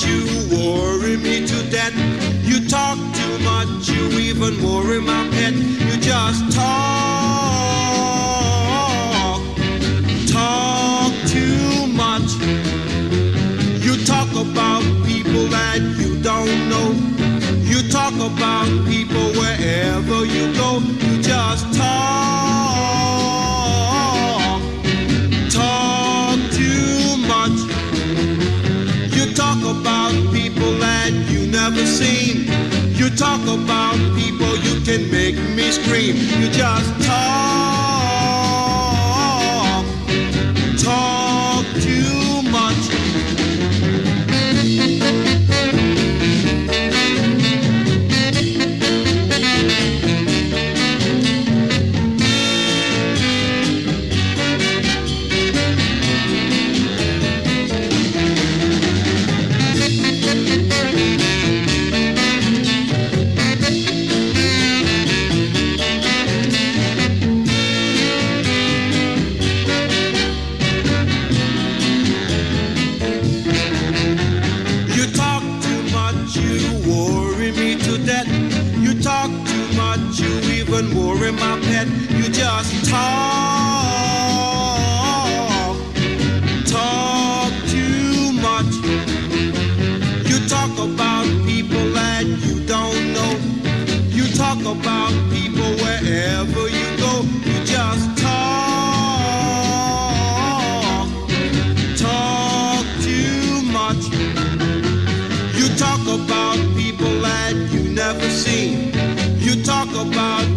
you worry me to death. You talk too much, you even worry my pet. You just talk too much. You talk about people that you don't know. You talk about people wherever you go. You just talk too much. You talk about people that you never seen. You talk about people you can make me scream. You just talk too much. Worry my pet, you just talk too much. You talk about people that you don't know. You talk about people wherever you go. You just talk too much. You talk about people that you never seen. You talk about